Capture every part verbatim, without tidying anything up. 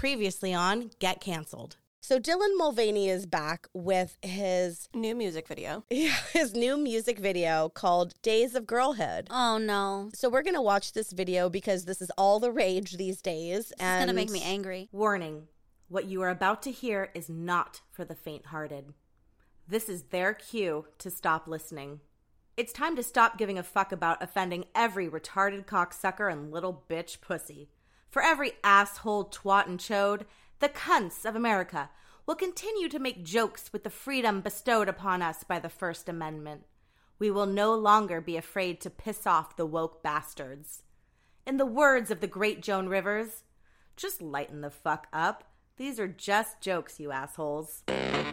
Previously on Get Canceled. So Dylan Mulvaney is back with his new music video. Yeah, his new music video called Days of Girlhood. Oh, no. So we're going to watch this video because this is all the rage these days. This and is going to make me angry. Warning, what you are about to hear is not for the faint-hearted. This is their cue to stop listening. It's time to stop giving a fuck about offending every retarded cocksucker and little bitch pussy. For every asshole, twat, and chode, the cunts of America will continue to make jokes with the freedom bestowed upon us by the First Amendment. We will no longer be afraid to piss off the woke bastards. In the words of the great Joan Rivers, just lighten the fuck up. These are just jokes, you assholes.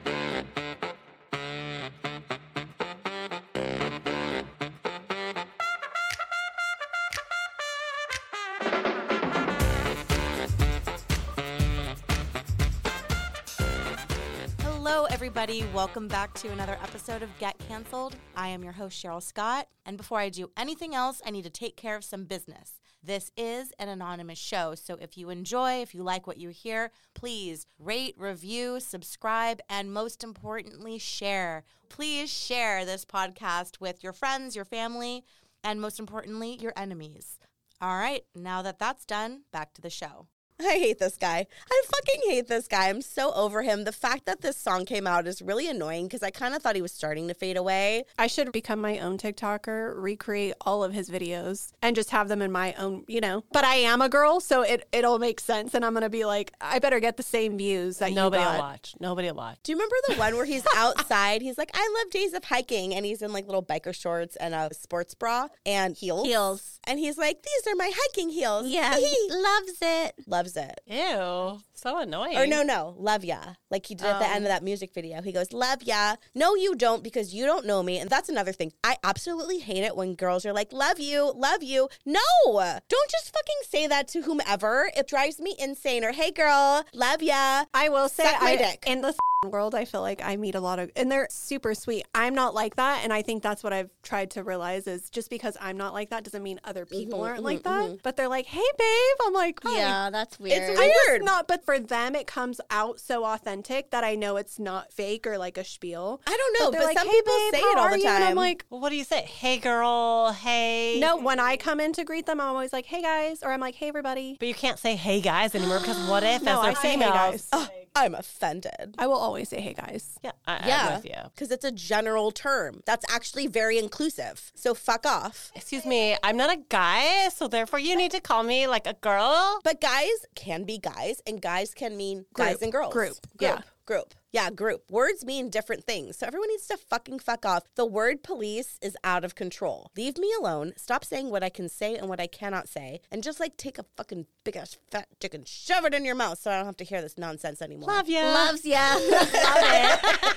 Hello, everybody. Welcome back to another episode of Get Canceled. I am your host, Cheryl Scott. And before I do anything else, I need to take care of some business. This is an anonymous show, so if you enjoy, if you like what you hear, please rate, review, subscribe, and most importantly, share. Please share this podcast with your friends, your family, and most importantly, your enemies. All right, now that that's done, back to the show. I hate this guy. I fucking hate this guy. I'm so over him. The fact that this song came out is really annoying because I kind of thought he was starting to fade away. I should become my own TikToker, recreate all of his videos, and just have them in my own, you know. But I am a girl, so it, it'll make sense. And I'm going to be like, I better get the same views that Nobody you got. will watch. Nobody will watch. Do you remember the one where he's outside? He's like, I love days of hiking. And he's in like little biker shorts and a sports bra and heels. Heels. And he's like, these are my hiking heels. Yeah, he loves it. Loves it. Ew, so annoying. Or no, no, love ya. Like he did at the Oh. end of that music video. He goes, love ya. No, you don't because you don't know me. And that's another thing. I absolutely hate it when girls are like, love you, love you. No, don't just fucking say that to whomever. It drives me insane. Or, hey girl, love ya. I will say, Suck my I, dick. in the world, I feel like I meet a lot of, and they're super sweet. I'm not like that, and I think that's what I've tried to realize is just because I'm not like that doesn't mean other people Mhm, aren't mhm, like that. mhm. But they're like, hey, babe. I'm like, hi. Yeah, that's weird. It's I'm weird. just not, but for them, it comes out so authentic that I know it's not fake or like a spiel. I don't know, But but, they're like, some hey, people babe, say how it all are the you? time. And I'm like, Well, what do you say? Hey, girl. Hey. no, when I come in to greet them, I'm always like, hey, guys. Or I'm like, hey, everybody. But you can't say hey guys anymore because what if No, as I they're say hey, females? guys. oh, I'm offended. I will always say, hey, guys. Yeah, I, Yeah, I'm with you. because it's a general term. That's actually very inclusive. So fuck off. Excuse me, I'm not a guy, so therefore you need to call me like a girl. But guys can be guys, and guys can mean guys Group. and girls. Group. Group. Yeah. Group. Yeah, group. Words mean different things. So everyone needs to fucking fuck off. The word police is out of control. Leave me alone. Stop saying what I can say and what I cannot say. And just like take a fucking big ass fat dick and shove it in your mouth so I don't have to hear this nonsense anymore. Love you. Loves ya. Love it.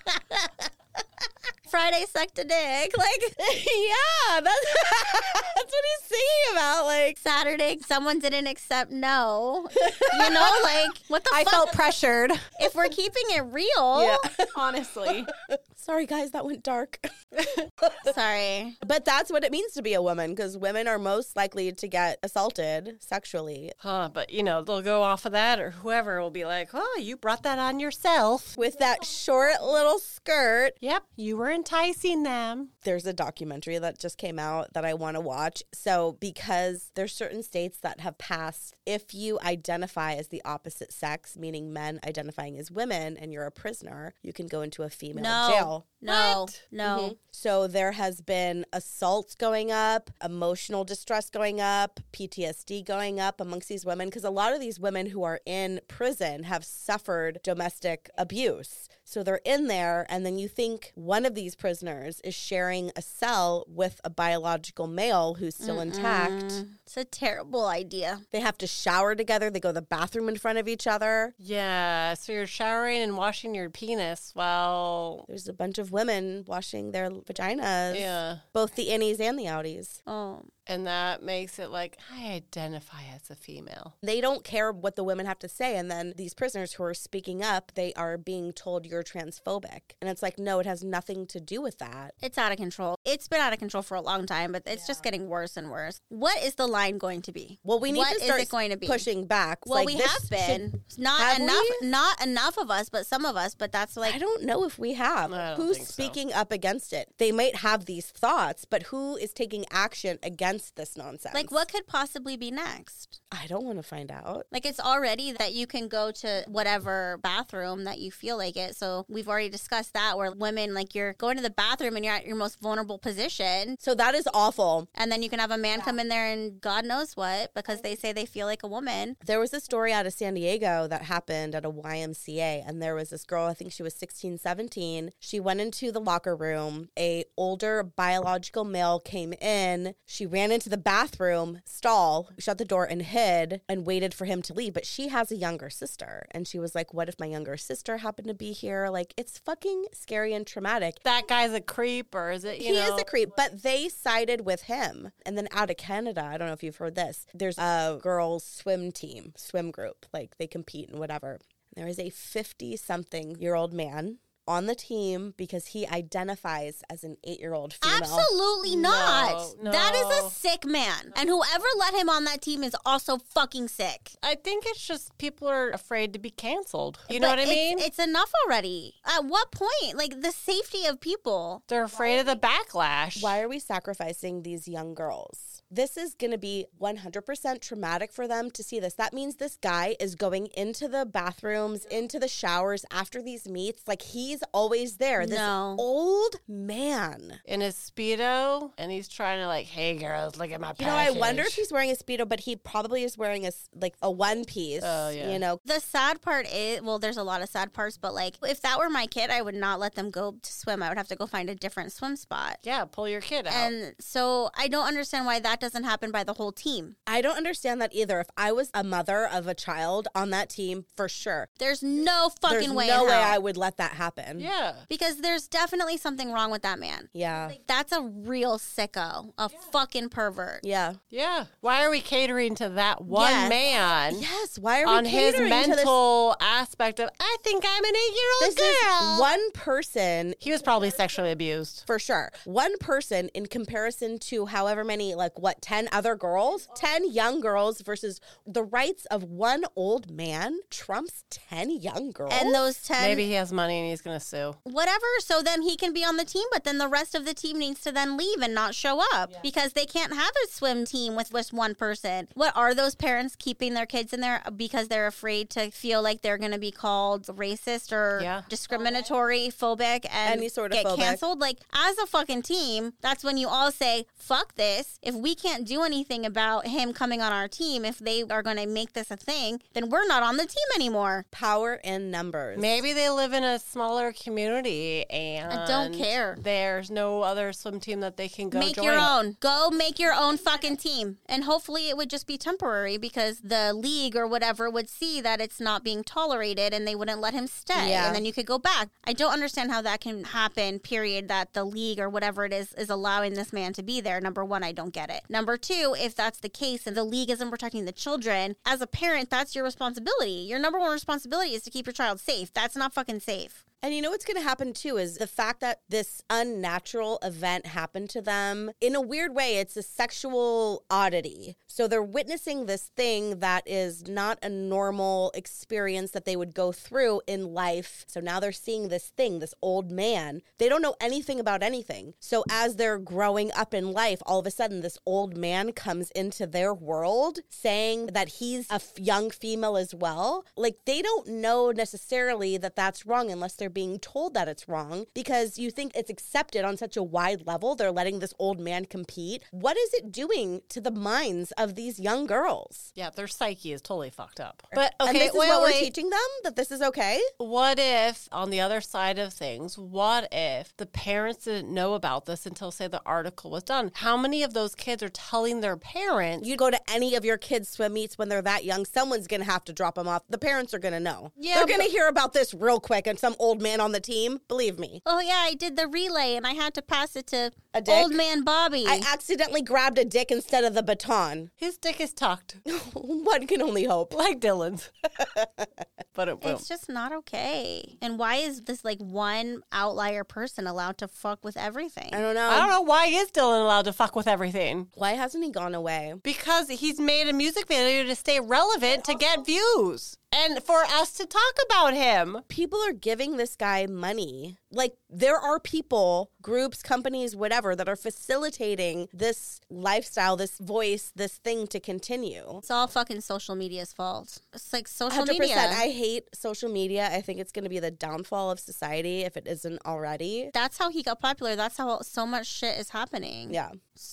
Friday sucked a dick. Like, yeah, that's, that's what he's singing about. Like, Saturday, someone didn't accept no. You know, like, what the I fuck? felt pressured, If we're keeping it real. yeah. honestly. Sorry, guys, that went dark. Sorry. But that's what it means to be a woman, because women are most likely to get assaulted sexually Huh, but you know, they'll go off of that or whoever will be like, oh, you brought that on yourself. with that short little skirt. Yep, you were enticing them. There's a documentary that just came out that I want to watch. So because there's certain states that have passed, if you identify as the opposite sex, meaning men identifying as women, and you're a prisoner, you can go into a female No. jail. No. What? No. Mhm. So there has been assaults going up, emotional distress going up, P T S D going up amongst these women, because a lot of these women who are in prison have suffered domestic abuse. So they're in there, and then you think one of these prisoners is sharing a cell with a biological male who's still intact. Mm, it's a terrible idea. They have to shower together. They go to the bathroom in front of each other. Yeah, so you're showering and washing your penis while... There's a bunch of women washing their vaginas. Yeah. Both the innies and the outies. Oh. And that makes it like, I identify as a female. They don't care what the women have to say. And then these prisoners who are speaking up, they are being told you're transphobic. And it's like, no, it has nothing to do with that. It's out of control. It's been out of control for a long time, but it's yeah. just getting worse and worse. What is the line going to be? Well, we need what to start is it going to be? pushing back. Well, like, we this have been. should, not have enough we? Not enough of us, but some of us. But that's like... I don't know if we have. I don't Who's think so. speaking up against it? They might have these thoughts, but who is taking action against this nonsense? Like, what could possibly be next? I don't want to find out. Like, it's already that you can go to whatever bathroom that you feel like it. So we've already discussed that, where women, like, you're going to the bathroom and you're at your most vulnerable position. So that is awful. And then you can have a man Yeah. come in there and God knows what, because they say they feel like a woman. There was a story out of San Diego that happened at a Y M C A, and there was this girl, I think she was sixteen, seventeen. She went into the locker room. A older biological male came in. She ran into the bathroom stall, shut the door and hid and waited for him to leave. But she has a younger sister. And she was like, what if my younger sister happened to be here? Like, it's fucking scary and traumatic. That guy's a creep, or is it, you he know? is a creep, but they sided with him. And then out of Canada, I don't know if you've heard this, there's a girls' swim team, swim group. Like, they compete and whatever. There is a fifty-something-year-old man on the team because he identifies as an eight-year-old female. Absolutely not. No, That is no. a sick man. And whoever let him on that team is also fucking sick. I think it's just people are afraid to be canceled. You know But what I it's- mean? It's enough already. At what point? Like, the safety of people. They're afraid of the backlash. Why are we sacrificing these young girls? This is going to be one hundred percent traumatic for them to see this. That means this guy is going into the bathrooms, into the showers after these meets. Like, he's always there. This No. old man. In his Speedo, and he's trying to like, hey girls, look at my You know, package. I wonder if he's wearing a Speedo, but he probably is wearing a, s- like, a one piece. Oh, yeah. You know, The sad part is, well, there's a lot of sad parts, but like, if that were my kid, I would not let them go to swim. I would have to go find a different swim spot. Yeah, pull your kid out. And so I don't understand why that doesn't happen by the whole team. I don't understand that either. If I was a mother of a child on that team, for sure. There's no fucking There's way no in way hell. I would let that happen. yeah. Because there's definitely something wrong with that man. Yeah. That's a real sicko, a fucking pervert. Yeah. Yeah. Why are we catering to that one Yes. man Yes. Why are we on his catering to this? mental aspect of, I think I'm an eight-year-old This girl? is one person He was probably sexually abused. for sure. One person in comparison to however many, like, what, ten other girls? ten young girls versus the rights of one old man trumps ten young girls? And those ten, Maybe he has money and he's going to sue. whatever, so then he can be on the team, but then the rest of the team needs to then leave and not show up because they can't have a swim team with just one person. What are those parents keeping their kids in there because they're afraid to feel like they're going to be called racist or Yeah. discriminatory, phobic, and Any sort of get phobic. canceled? Like, as a fucking team, that's when you all say, fuck this. If we can't do anything about him coming on our team, if they are going to make this a thing, then we're not on the team anymore. Power in numbers. Maybe they live in a smaller community and I don't care. There's no other swim team that they can go Make join. your own. Go make your own fucking team. And hopefully it would just be temporary because the league or whatever would see that it's not being tolerated and they wouldn't let him stay. Yeah. And then you could go back. I don't understand how that can happen, period, that the league or whatever it is is allowing this man to be there. Number one, I don't get it. Number two, if that's the case and the league isn't protecting the children, as a parent, that's your responsibility. Your number one responsibility is to keep your child safe. That's not fucking safe. And you know what's going to happen too is the fact that this unnatural event happened to them. In a weird way, it's a sexual oddity. So they're witnessing this thing that is not a normal experience that they would go through in life. So now they're seeing this thing, this old man. They don't know anything about anything. So as they're growing up in life, all of a sudden this old man comes into their world saying that he's a f- young female as well. Like, they don't know necessarily that that's wrong unless they're being told that it's wrong, because you think it's accepted on such a wide level. They're letting this old man compete. What is it doing to the minds of these young girls? Yeah, their psyche is totally fucked up. But okay, and this is wait, what wait. we're teaching them, that this is okay? What if, on the other side of things, what if the parents didn't know about this until, say, the article was done? How many of those kids are telling their parents? You go to any of your kids' swim meets when they're that young, someone's going to have to drop them off. The parents are going to know. Yeah, They're going to but- hear about this real quick, and some old old man on the team. Believe me. Oh, yeah, I did the relay and I had to pass it to A dick? old man Bobby. I accidentally grabbed a dick instead of the baton. His dick is tucked, One can only hope. like Dylan's. But it will. It's just not okay. And why is this like one outlier person allowed to fuck with everything? I don't know. I don't know why is Dylan allowed to fuck with everything. Why hasn't he gone away? Because he's made a music video to stay relevant to get views and for us to talk about him. People are giving this guy money. Like, there are people, groups, companies, whatever, that are facilitating this lifestyle, this voice, this thing to continue. It's all fucking social media's fault. It's like social one hundred percent. media. I hate social media. I think it's going to be the downfall of society if it isn't already. That's how he got popular. That's how so much shit is happening. Yeah.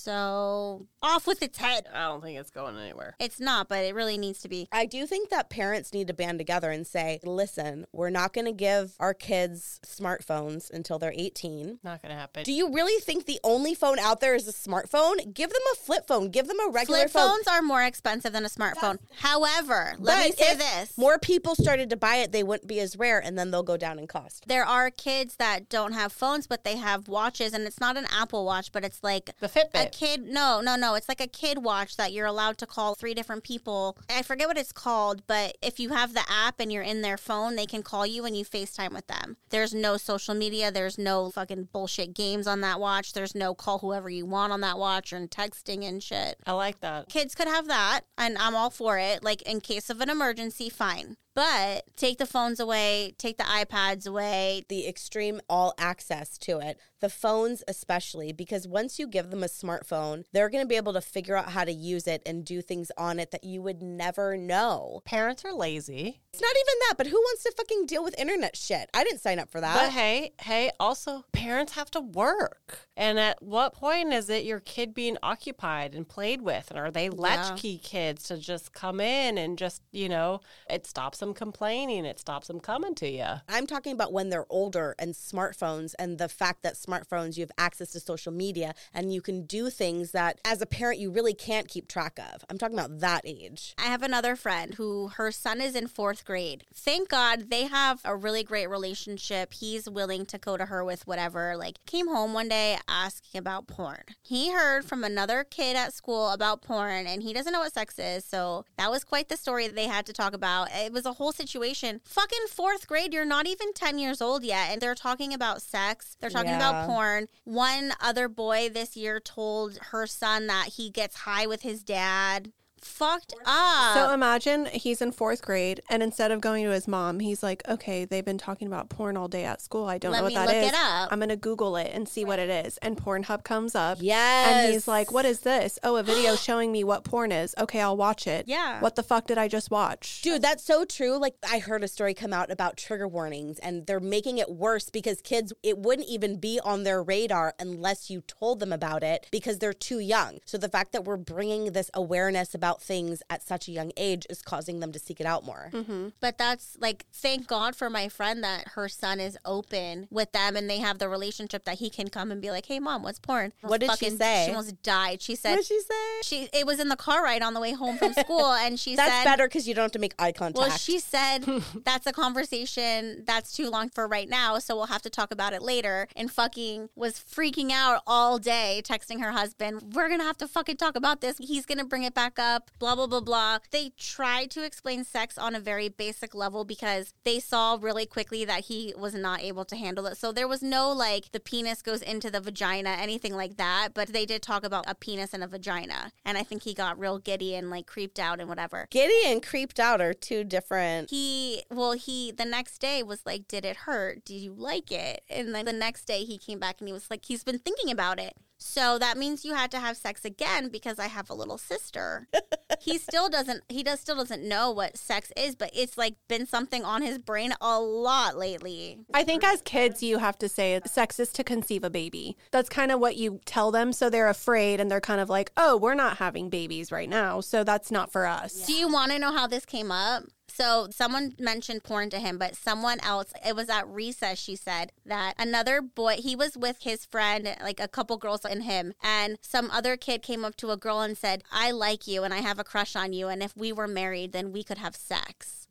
So off with its head. I don't think it's going anywhere. It's not, but it really needs to be. I do think that parents need to band together and say, listen, we're not going to give our kids smartphones until they're eighteen. Not going to happen. Do you really think the only phone out there is a smartphone? Give them a flip phone. Give them a regular Flip phone. phones are more expensive than a smartphone. However, let But me say if this. more people started to buy it, they wouldn't be as rare, and then they'll go down in cost. There are kids that don't have phones, but they have watches, and it's not an Apple Watch, but it's like The Fitbit. a kid. No, no, no. It's like a kid watch that you're allowed to call three different people. I forget what it's called, but if you have the app and you're in their phone, they can call you and you FaceTime with them. There's no social media. There's no fucking bullshit games on that watch. There's no call whoever you want on that watch or texting and shit. I like that. Kids could have that, and I'm all for it. Like, in case of an emergency, fine. But take the phones away, take the iPads away. The extreme all access to it, the phones especially, because once you give them a smartphone, they're going to be able to figure out how to use it and do things on it that you would never know. Parents are lazy. It's not even that, but who wants to fucking deal with internet shit? I didn't sign up for that. But hey, hey, also parents have to work. And at what point is it your kid being occupied and played with? And are they latchkey kids to just come in and just, you know, it stops them complaining. It stops them coming to you. I'm talking about when they're older and smartphones and the fact that smartphones, you have access to social media and you can do things that as a parent you really can't keep track of. I'm talking about that age. I have another friend who her son is in fourth grade. Thank God they have a really great relationship. He's willing to go to her with whatever. Like, came home one day asking about porn. He heard from another kid at school about porn and he doesn't know what sex is. So that was quite the story that they had to talk about. It was a whole situation. Fucking fourth grade, you're not even ten years old yet. And they're talking about sex. They're talking Yeah. about porn. One other boy this year told her son that he gets high with his dad. Fucked up. So imagine he's in fourth grade, and instead of going to his mom, he's like, okay, they've been talking about porn all day at school. I don't Let know what me that look is. it up." I'm going to Google it and see what it is. And Pornhub comes up. Yes. And he's like, what is this? Oh, a video showing me what porn is. Okay, I'll watch it. Yeah. What the fuck did I just watch? Dude, that's so true. Like, I heard a story come out about trigger warnings, and they're making it worse because kids, it wouldn't even be on their radar unless you told them about it because they're too young. So the fact that we're bringing this awareness about things at such a young age is causing them to seek it out more. Mm-hmm. But that's like, thank God for my friend that her son is open with them and they have the relationship that he can come and be like, hey, mom, what's porn? What did she Fucking- say? She almost died. She What said, did she say? she it was in the car ride on the way home from school. And she That's said, better because you don't have to make eye contact. well, she said, that's a conversation that's too long for right now. So we'll have to talk about it later. And fucking was freaking out all day, texting her husband, we're going to have to fucking talk about this. He's going to bring it back up, blah, blah, blah, blah. They tried to explain sex on a very basic level because they saw really quickly that he was not able to handle it. So there was no like the penis goes into the vagina, anything like that. But they did talk about a penis and a vagina. And I think he got real giddy and like creeped out and whatever. Giddy and creeped out are two different. He, well, he, the next day was like, did it hurt? Did you like it? And then the next day he came back and he was like, he's been thinking about it. So that means you had to have sex again because I have a little sister. He still doesn't, he does still doesn't know what sex is, but it's like been something on his brain a lot lately. I think as kids, you have to say sex is to conceive a baby. That's kind of what you tell them. So they're afraid and they're kind of like, oh, we're not having babies right now. So that's not for us. Do you want to know how this came up? So someone mentioned porn to him, but someone else, it was at recess, she said, that another boy, he was with his friend, like a couple girls and him, and some other kid came up to a girl and said, I like you and I have a crush on you, and if we were married, then we could have sex.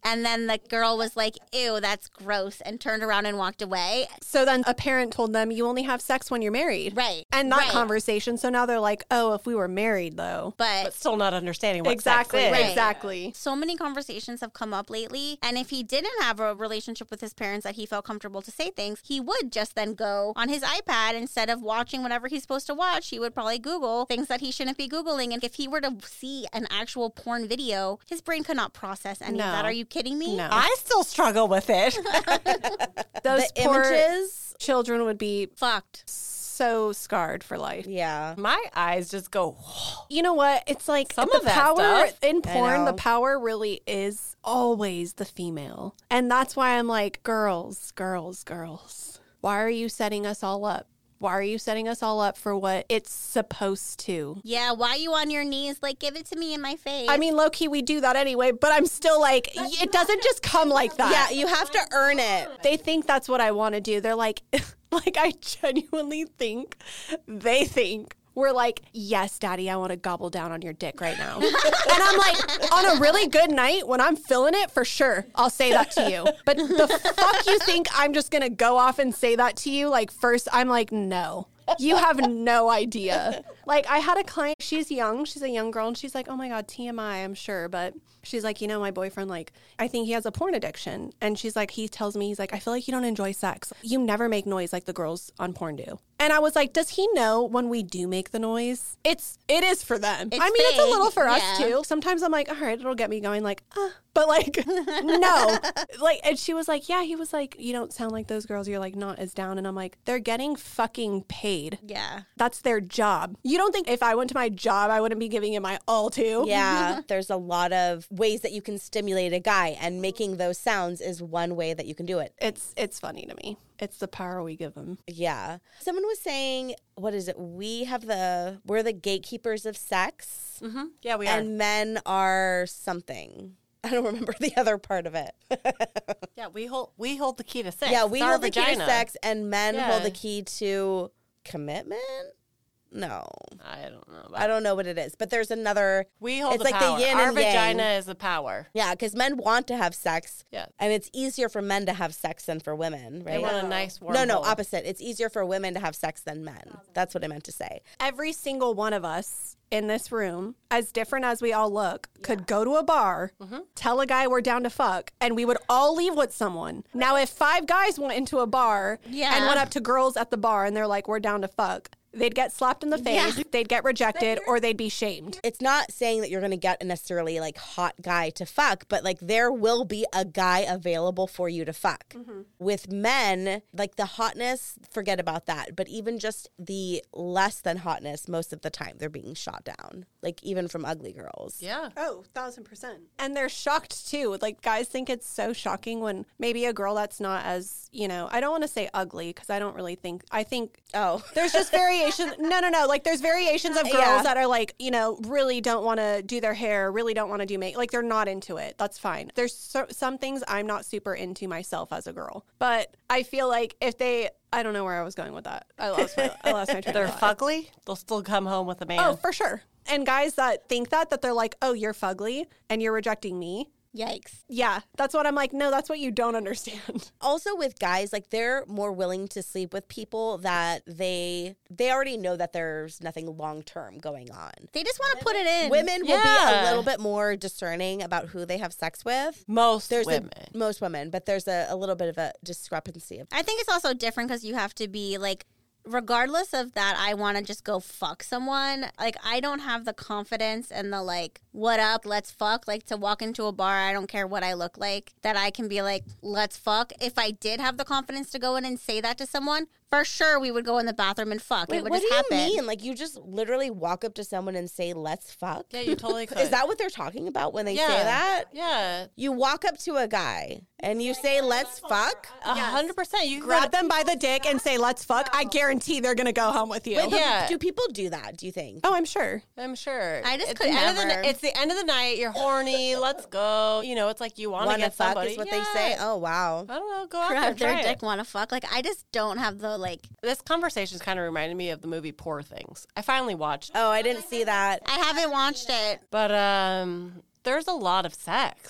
And then the girl was like, ew, that's gross, and turned around and walked away. So then a parent told them, you only have sex when you're married. Right. And that right. conversation. So now they're like, oh, if we were married, though. But, But still not understanding what Exactly. sex is. Right. Exactly. so many conversations have come up lately. And if he didn't have a relationship with his parents that he felt comfortable to say things, he would just then go on his iPad instead of watching whatever he's supposed to watch. He would probably Google things that he shouldn't be Googling. And if he were to see an actual porn video, his brain could not process any No. of that. Are you kidding me? No. I still struggle with it. Those The poor images. children would be Fucked. so scarred for life. Yeah. My eyes just go, You know what? It's like Some the of that power stuff. in I porn, the know. power really is always the female. And that's why I'm like, girls, girls, girls. Why are you setting us all up? Why are you setting us all up for what it's supposed to? Yeah, why you on your knees? Like, give it to me in my face. I mean, low key, we do that anyway, but I'm still like, it doesn't just come like that. Yeah, you have to earn it. They think that's what I want to do. They're like, like, I genuinely think they think we're like, yes, daddy, I want to gobble down on your dick right now. And I'm like, on a really good night when I'm feeling it, for sure, I'll say that to you. But the fuck you think I'm just going to go off and say that to you? Like, first, I'm like, no. You have no idea. Like, I had a client, she's young, she's a young girl, and she's like, oh my God, T M I, I'm sure. But she's like, you know, my boyfriend, like, I think he has a porn addiction. And she's like, he tells me, he's like, I feel like you don't enjoy sex. You never make noise like the girls on porn do. And I was like, does he know when we do make the noise? It's, it is for them. It's I mean, it's a fake, little for us yeah. too. Sometimes I'm like, all right, it'll get me going, like, uh, but like, no. Like, and she was like, yeah, he was like, you don't sound like those girls. You're like not as down. And I'm like, they're getting fucking paid. yeah. That's their job. You don't think if I went to my job, I wouldn't be giving it my all to? Yeah, there's a lot of ways that you can stimulate a guy, and making those sounds is one way that you can do it. It's it's funny to me. It's the power we give them. Yeah. Someone was saying, what is it? We have the, we're the gatekeepers of sex, mm-hmm. yeah, we are. and men are something. I don't remember the other part of it. yeah, we hold we hold the key to sex. Yeah, we It's our hold the key to vagina. sex, and men hold Yeah. the key to commitment? No. I don't know. About I don't know what it is, but there's another. We hold It's the like the power. yin Our and yang. vagina is the power. Yeah, because men want to have sex. Yeah. And it's easier for men to have sex than for women, They right? want a nice warm No, no, hole. opposite. It's easier for women to have sex than men. That's what I meant to say. Every single one of us in this room, as different as we all look, could go to a bar, tell a guy we're down to fuck, and we would all leave with someone. Now, if five guys went into a bar Yeah. and went up to girls at the bar and they're like, we're down to fuck, they'd get slapped in the face, Yeah. they'd get rejected, or they'd be shamed. It's not saying that you're going to get a necessarily like hot guy to fuck, but like there will be a guy available for you to fuck. With men, like the hotness, forget about that. But even just the less than hotness, most of the time they're being shot down, like even from ugly girls. Yeah. Oh, thousand percent. And they're shocked too. Like guys think it's so shocking when maybe a girl that's not as, you know, I don't want to say ugly because I don't really think, I think Oh, there's just variations. No, no, no. Like there's variations of girls Yeah. that are like, you know, really don't want to do their hair, really don't want to do make, like they're not into it. That's fine. There's so, some things I'm not super into myself as a girl, but I feel like if they, I don't know where I was going with that. I lost my, I lost my train They're of thought. fugly. They'll still come home with a man. Oh, for sure. And guys that think that, that they're like, oh, you're fugly and you're rejecting me. Yikes. Yeah, that's what I'm like. No, that's what you don't understand. also with guys, like they're more willing to sleep with people that they they already know that there's nothing long term going on. They just want to put it in. Women will be Yeah. a little bit more discerning about who they have sex with. Most There's women. A, most women, but there's a, a little bit of a discrepancy. I think it's also different because you have to be like, regardless of that, I want to just go fuck someone. Like, I don't have the confidence and the like, what up, let's fuck. Like, to walk into a bar, I don't care what I look like, that I can be like, let's fuck. If I did have the confidence to go in and say that to someone, for sure we would go in the bathroom and fuck. Wait, it would what just do happen. you mean? Like you just literally walk up to someone and say, "Let's fuck"? Yeah, you totally could. Is that what they're talking about when they yeah. say that? Yeah. You walk up to a guy and you say, "Let's fuck." A hundred percent. You can Grab go to- them by the dick and say, let's fuck. I guarantee they're going to go home with you. Wait, but Yeah. do people do that? Do you think? Oh, I'm sure. I'm sure. I just it's could the end of the, never. ni- It's the end of the night. You're horny. Let's go. You know, it's like you want to Want to get fuck somebody. is what Yeah. they say. Oh wow. I don't know. Go out there. Grab their Try dick, it. want to fuck. Like, I just don't have the like. This conversation's kind of reminded me of the movie Poor Things. I finally watched it. Oh, I didn't see that. I haven't watched it. But um, there's a lot of sex.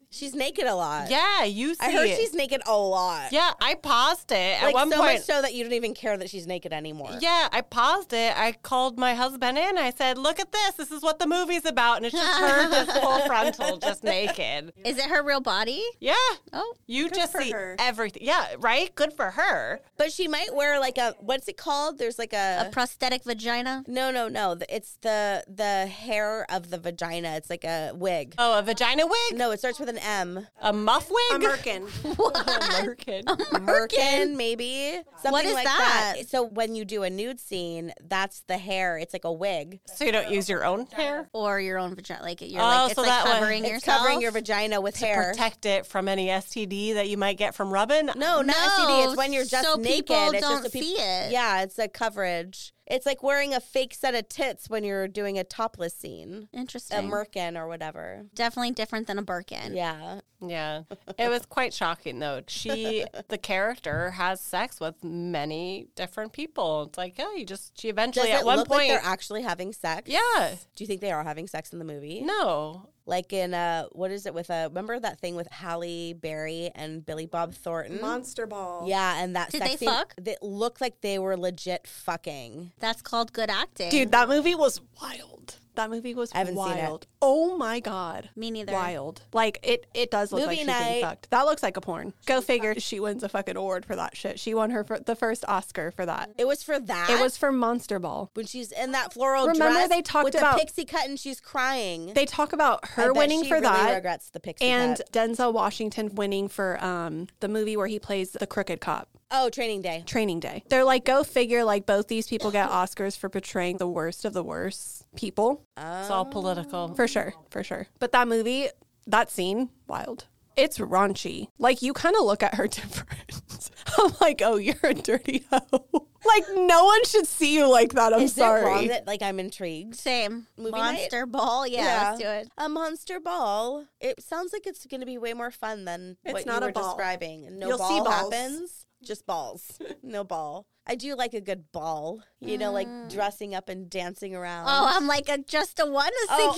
She's naked a lot. Yeah, you see I heard it. she's naked a lot. Yeah, I paused it Like at one so point. much so that you don't even care that she's naked anymore. Yeah, I paused it. I called my husband in. I said, look at this. This is what the movie's about. And it's just her, this full frontal, just naked. Is it her real body? Yeah. Oh, You just for see her. everything. Yeah, right? Good for her. But she might wear like a, what's it called? There's like a, a prosthetic vagina. no, no, no. The- It's the the hair of the vagina. It's like a wig. Oh, a vagina wig? No, it starts with an M. A muff wig? American. American. Merkin, maybe. Something What is like that? that. So when you do a nude scene, that's the hair. It's like a wig. So you don't use your own hair? Or your own vagina. Like, you're Oh, like, it's so like that one- covering It's yourself. covering your vagina with hair. Protect it from any S T D that you might get from rubbing? No, not No, S T D. It's when you're just so naked. people It's don't just a peop- see it. Yeah, it's a coverage. It's like wearing a fake set of tits when you're doing a topless scene. A Interesting. merkin or whatever. Definitely different than a Birkin. Yeah. Yeah. It was quite shocking, though. She, the character, has sex with many different people. It's like, yeah, you just, she Does eventually, it at one look like point. they're actually having sex? Yeah. Do you think they are having sex in the movie? No. Like in, uh, what is it with, uh, remember that thing with Halle Berry and Billy Bob Thornton? Monster ball. Yeah, and that Did sex they scene, fuck? They looked like they were legit fucking. That's called good acting. Dude, that movie was wild. That movie was I haven't seen it. wild. Oh my God. Me neither. Wild. Like, it, it does look Movie like she's night. getting fucked. That looks like a porn. Go figure she wins a fucking award for that shit. She won her for the first Oscar for that. It was for that? It was for Monster Ball. when she's in that floral Remember dress they talked with about- the pixie cut and she's crying. They talk about I her bet winning she for really that. regrets the pixie And cut. Denzel Washington winning for um, the movie where he plays the crooked cop. Oh, Training Day. Training Day. They're like, go figure, like, both these people get Oscars for portraying the worst of the worst people. It's all political. For sure. For sure. But that movie, that scene, wild. It's raunchy. Like, you kind of look at her different. I'm like, oh, you're a dirty hoe. Like, no one should see you like that. I'm Is sorry. it wrong that, like, I'm intrigued? Same. Movie night? Monster ball. Yeah, let's do it. A monster ball. It sounds like it's going to be way more fun than It's what not you a were ball. describing. No You'll ball see balls. happens. Just balls. No ball. I do like a good ball. You know, like dressing up and dancing around. Oh, I'm like a just a one, a Oh.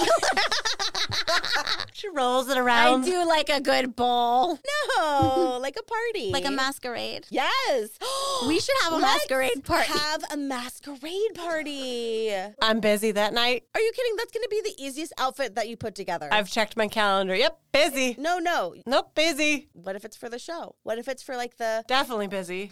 singular. She rolls it I around. do like a good ball. No, like a party. Like a masquerade. Yes. We should have a Let's masquerade party. Have a masquerade party. I'm busy that night. Are you kidding? That's going to be the easiest outfit that you put together. I've checked my calendar. Yep, busy. no, no. Nope, busy. What if it's for the show? What if it's for like the Definitely busy.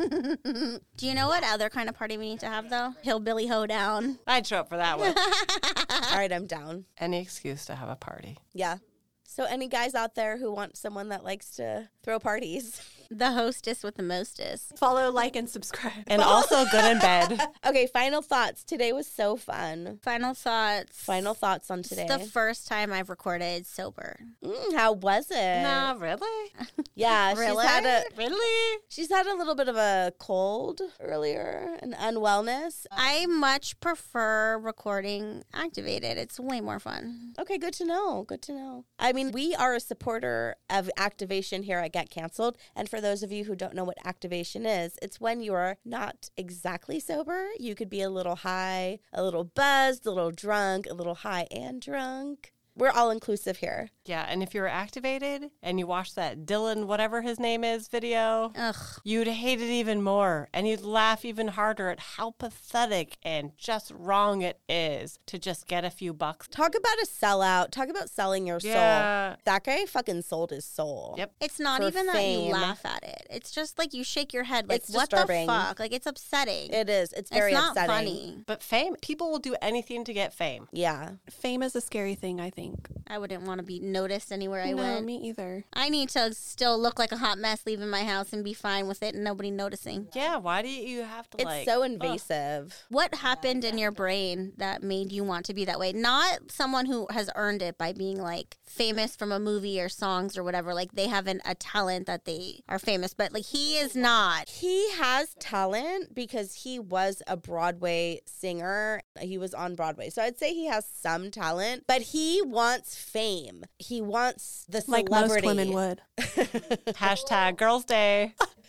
Do you know what other kind of party we need to have, though? Hillbilly hoedown. I'd show up for that one. All right, I'm down. Any excuse to have a party. Yeah. So any guys out there who want someone that likes to throw parties? The hostess with the mostest. Follow, like, and subscribe. And also good in bed. Okay, final thoughts. Today was so fun. Final thoughts. Final thoughts on today. It's the first time I've recorded sober. Mm, how was it? Nah, really? Yeah, Really? she's had a Really? she's had a little bit of a cold earlier, an unwellness. I much prefer recording activated. It's way more fun. Okay, good to know. Good to know. I mean, we are a supporter of activation here at Get Canceled. And for those of you who don't know what activation is, it's when you're not exactly sober. You could be a little high, a little buzzed, a little drunk, a little high and drunk. We're all inclusive here. Yeah, and if you're activated and you watch that Dylan, whatever his name is, video, Ugh. you'd hate it even more. And you'd laugh even harder at how pathetic and just wrong it is to just get a few bucks. Talk about a sellout. Talk about selling your Yeah. soul. That guy fucking sold his soul. Yep. It's not For even that fame. you laugh at it. It's just like you shake your head like, It's what disturbing. the fuck? Like, it's upsetting. It is. It's very it's not upsetting. funny. But fame, people will do anything to get fame. Yeah. Fame is a scary thing, I think. I wouldn't want to be noticed anywhere I no, went. me either. I need to still look like a hot mess leaving my house and be fine with it and nobody noticing. Yeah, why do you have to It's like... so ugh. invasive. What happened in your brain that made you want to be that way? Not someone who has earned it by being like famous from a movie or songs or whatever. Like they have an, a talent that they are famous, but like he is not. He has talent because he was a Broadway singer. He was on Broadway. So I'd say he has some talent, but he wants fame. He wants the Like celebrity. most women would. Hashtag Girls Day.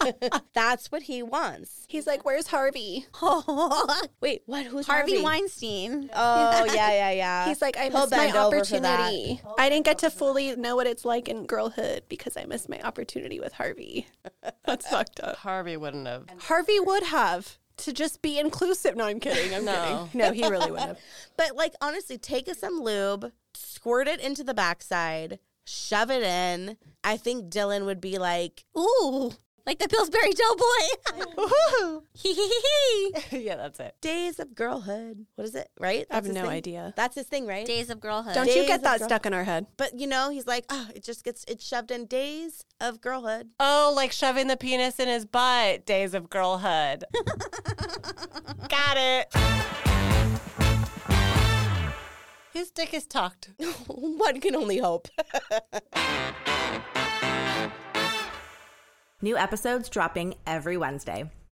That's what he wants. He's like, where's Harvey? Wait, what? Who's Harvey, Harvey? Weinstein. Oh, yeah, yeah, yeah. He's like, I He'll missed my bend over for that. opportunity. I didn't get to fully know what it's like in girlhood because I missed my opportunity with Harvey. That's fucked up. Harvey wouldn't have. Harvey would have to just be inclusive. No, I'm kidding. I'm No. kidding. No, he really would have. But like, honestly, take some lube, squirt it into the backside, shove it in. I think Dylan would be like, Ooh, like the Pillsbury Doughboy. Hee hee hee hee. Yeah, that's it. days of girlhood. What is it, right? I have That's his no thing? idea. That's his thing, right? Days of girlhood. Don't Days you get of that girl- stuck in our head? But, you know, he's like, oh, it just gets, it's shoved in days of girlhood. Oh, like shoving the penis in his butt. Days of girlhood. Got it. His dick is tucked. One can only hope. New episodes dropping every Wednesday.